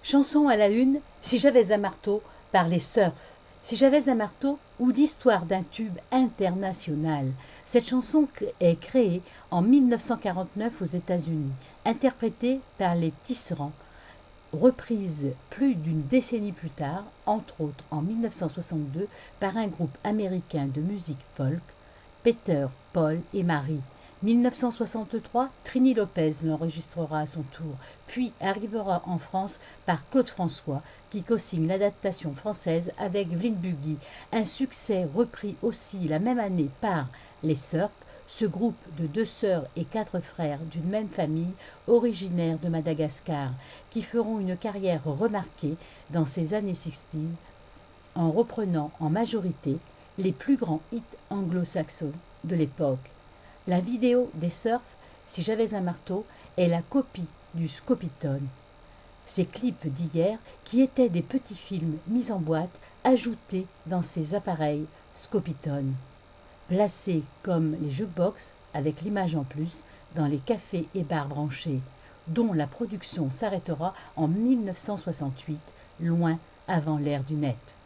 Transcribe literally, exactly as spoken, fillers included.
Chanson à la une, Si j'avais un marteau, par les Surf. Si j'avais un marteau, ou l'histoire d'un tube international. Cette chanson est créée en mille neuf cent quarante-neuf aux États-Unis, interprétée par les Tisserands, reprise plus d'une décennie plus tard, entre autres en mille neuf cent soixante-deux, par un groupe américain de musique folk, Peter, Paul et Mary. mille neuf cent soixante-trois, Trini Lopez l'enregistrera à son tour, puis arrivera en France par Claude François, qui co-signe l'adaptation française avec Vlyn Buggy, un succès repris aussi la même année par les Surf, ce groupe de deux sœurs et quatre frères d'une même famille, originaires de Madagascar, qui feront une carrière remarquée dans ces années soixante en reprenant en majorité les plus grands hits anglo-saxons de l'époque. La vidéo des Surf, Si j'avais un marteau, est la copie du Scopitone. Ces clips d'hier, qui étaient des petits films mis en boîte, ajoutés dans ces appareils Scopitone, placés comme les jukebox, avec l'image en plus, dans les cafés et bars branchés, dont la production s'arrêtera en mille neuf cent soixante-huit, loin avant l'ère du net.